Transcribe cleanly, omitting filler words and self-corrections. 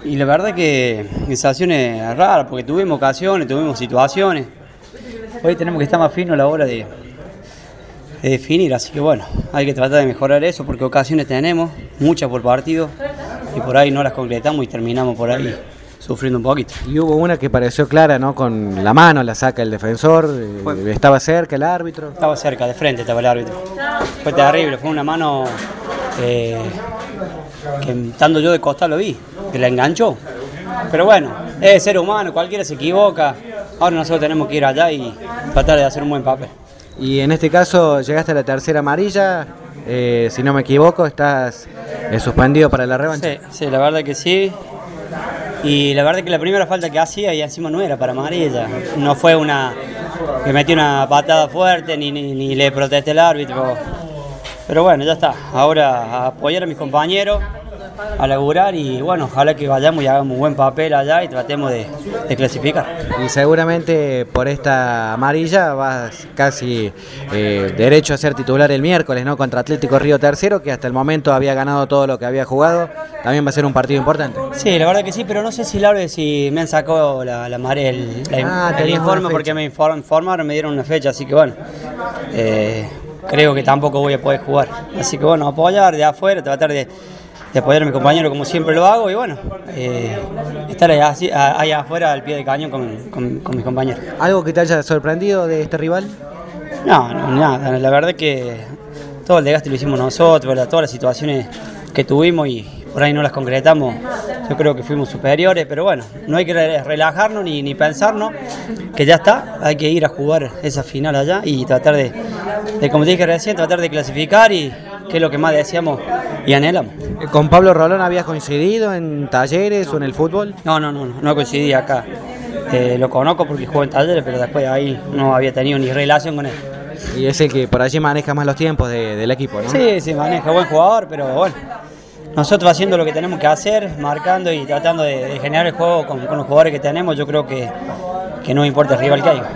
Y la verdad que sensaciones raras, porque tuvimos ocasiones, tuvimos situaciones. Hoy tenemos que estar más finos a la hora de definir, así que bueno, hay que tratar de mejorar eso, porque ocasiones tenemos, muchas por partido, y por ahí no las concretamos y terminamos por ahí sufriendo un poquito. Y hubo una que pareció clara, ¿no? Con la mano la saca el defensor, estaba cerca el árbitro. Estaba cerca, de frente estaba el árbitro. Fue terrible, fue una mano que estando yo de costado lo vi, que la enganchó. Pero bueno, es ser humano, cualquiera se equivoca. Ahora nosotros tenemos que ir allá y tratar de hacer un buen papel. Y en este caso llegaste a la tercera amarilla, si no me equivoco, estás suspendido para la revancha. Sí, la verdad que sí. Y la verdad que la primera falta que hacía y encima no era para amarilla. No fue una que metí una patada fuerte ni le protesté al árbitro. Pero bueno, ya está. Ahora a apoyar a mis compañeros, a laburar y bueno, ojalá que vayamos y hagamos un buen papel allá y tratemos de clasificar. Y seguramente por esta amarilla vas casi derecho a ser titular el miércoles, ¿no? Contra Atlético Río Tercero, que hasta el momento había ganado todo lo que había jugado. También va a ser un partido importante. Sí, la verdad que sí, pero no sé si me han sacado el informe, porque me informaron, me dieron una fecha, así que bueno, creo que tampoco voy a poder jugar. Así que bueno, apoyar de afuera, tratar de apoyar a mi compañero como siempre lo hago y bueno, estar ahí afuera al pie del cañón con mis compañeros. ¿Algo que te haya sorprendido de este rival? No, nada, la verdad que todo el desgaste lo hicimos nosotros, ¿verdad? Todas las situaciones que tuvimos y por ahí no las concretamos, yo creo que fuimos superiores, pero bueno, no hay que relajarnos ni pensarnos, que ya está, hay que ir a jugar esa final allá y tratar de como te dije recién, tratar de clasificar y que es lo que más deseamos y anhelamos. ¿Con Pablo Rolón habías coincidido en talleres o en el fútbol? No coincidí acá. Lo conozco porque jugó en talleres, pero después ahí no había tenido ni relación con él. Y es el que por allí maneja más los tiempos del equipo, ¿no? Sí, maneja, buen jugador, pero bueno, nosotros haciendo lo que tenemos que hacer, marcando y tratando de generar el juego con los jugadores que tenemos, yo creo que no importa el rival que haya.